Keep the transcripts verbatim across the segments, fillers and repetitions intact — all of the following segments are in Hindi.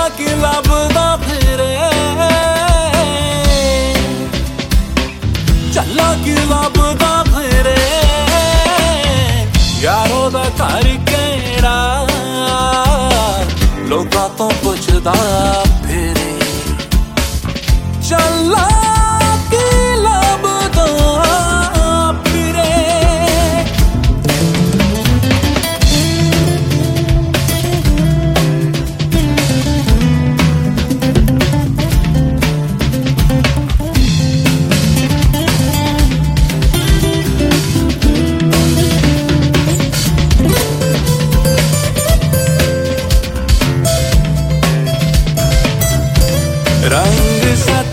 ਚੱਲਾ ਕੀ ਲੱਭਦਾ ਫਿਰੇ ਚੱਲਾ ਕੀ ਲੱਭਦਾ ਫਿਰੇ ਯਾਰੋ ਦਾ ਘਰ ਕਿਹੜਾ ਲੋਕਾਂ ਤੋਂ ਪੁੱਛਦਾ ਫਿਰੇ ਚੱਲਾ रंग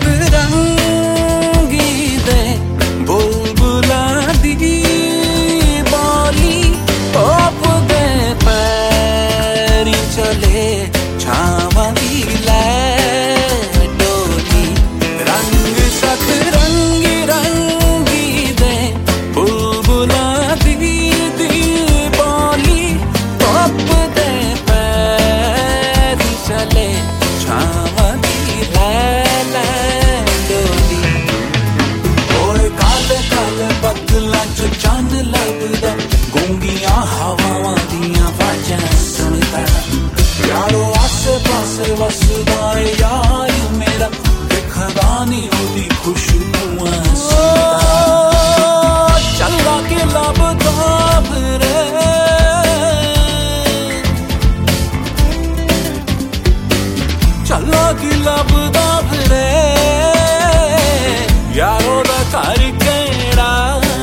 सतरंगी दे बुलबुला दी बोली ओप दे पैरी चले छावा दी लै डोली रंग सतरंगी रंगी दे बुलबुला दी दी बोली ओप दे पैरी चले छावा चंद लगदा गूंगियां हवावां दियां वाजां सुनदा यारो आसे पासे वसदा यार मेरा दिखदा नी ओदी खुशबूआं सुनदा चला के लभदा फिरे चला के लभदा फिरे यारो दा घर किहड़ा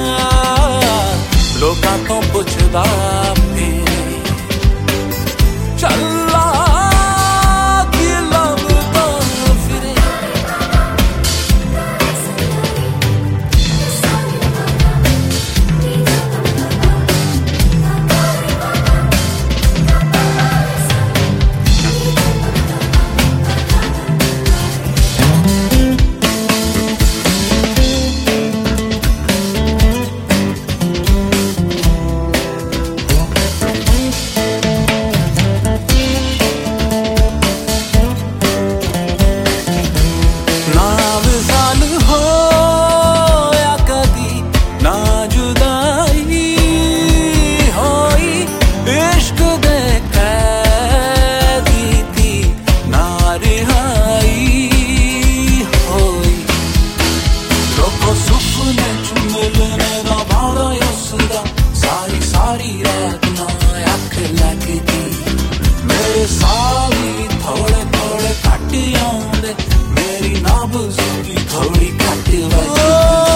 लोकां तो पुछदा फिरे चला की लभदा फिरे सारी सारी रात ना अख लगदी मेरे साली थोड़े थोड़े घट आउंदे मेरी नाब्ज़ की थोड़ी घट वजदी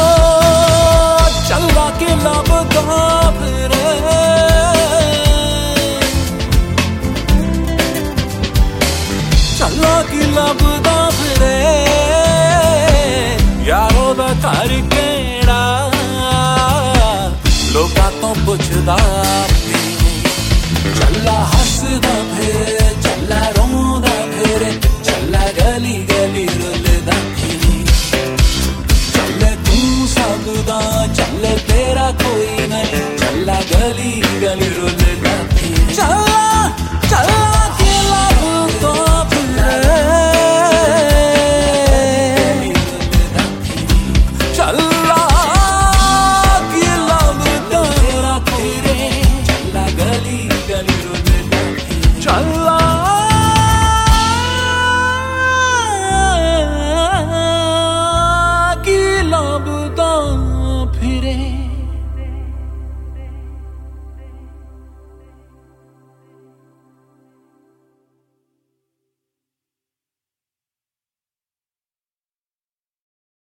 चला के लभदा फिरे चला के लभदा फिरे यारो दा घर किहड़ा लोकां तो पुछदा फिरे चला हसदा फिरे